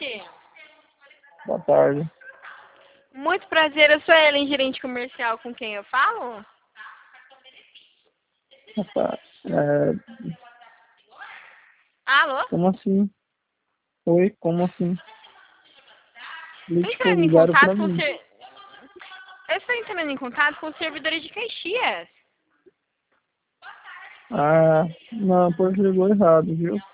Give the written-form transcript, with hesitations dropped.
tarde. Boa tarde. Muito prazer, eu sou a Ellen, gerente comercial, com quem eu falo? Rapaz, Alô? como assim? Oi, como assim? Estou Ligue que entrando em ligaram pra contato com mim. Eu estou entrando em contato com os servidores de Caxias. Ah, não, pois ligou errado, viu?